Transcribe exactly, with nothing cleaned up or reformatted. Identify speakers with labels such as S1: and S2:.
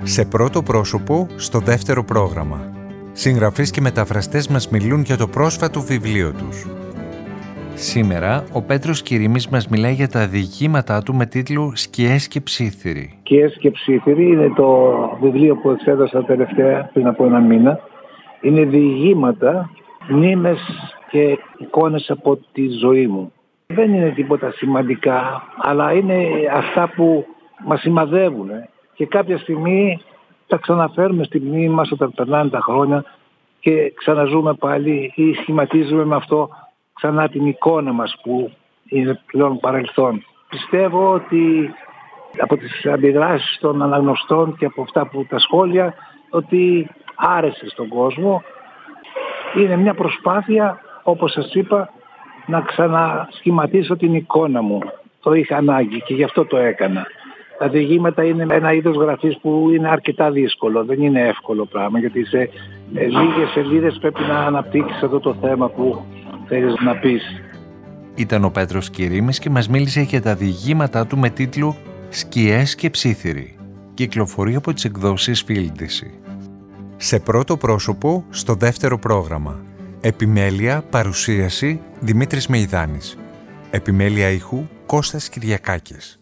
S1: Σε πρώτο πρόσωπο, στο δεύτερο πρόγραμμα. Συγγραφείς και μεταφραστές μας μιλούν για το πρόσφατο βιβλίο τους. Σήμερα, ο Πέτρος Κυρίμης μας μιλάει για τα διηγήματά του με τίτλο «Σκιές και ψίθυροι».
S2: «Σκιές και ψίθυροι» είναι το βιβλίο που εξέδωσα τελευταία πριν από ένα μήνα. Είναι διηγήματα, μνήμες και εικόνες από τη ζωή μου. Δεν είναι τίποτα σημαντικά, αλλά είναι αυτά που μας σημαδεύουν και κάποια στιγμή τα ξαναφέρουμε στη μνήμη μας όταν περνάνε τα χρόνια και ξαναζούμε πάλι ή σχηματίζουμε με αυτό ξανά την εικόνα μας που είναι πλέον παρελθόν. Πιστεύω ότι από τις αντιδράσεις των αναγνωστών και από αυτά που τα σχόλια ότι άρεσε στον κόσμο. Είναι μια προσπάθεια, όπως σας είπα, να ξανασχηματίσω την εικόνα μου. Το είχα ανάγκη και γι' αυτό το έκανα. Τα διηγήματα είναι ένα είδος γραφής που είναι αρκετά δύσκολο. Δεν είναι εύκολο πράγμα, γιατί σε λίγες σελίδες πρέπει να αναπτύξεις αυτό το θέμα που θέλεις να πεις.
S1: Ήταν ο Πέτρος Κυρίμης και μας μίλησε για τα διηγήματά του με τίτλο «Σκιές και ψίθυροι». Κυκλοφορεί από τις εκδόσεις Φίλντηση. Σε πρώτο πρόσωπο, στο δεύτερο πρόγραμμα. Επιμέλεια, παρουσίαση, Δημήτρης Μεϊδάνης. Επιμέλεια ήχου, Κώστας Κυριακάκης.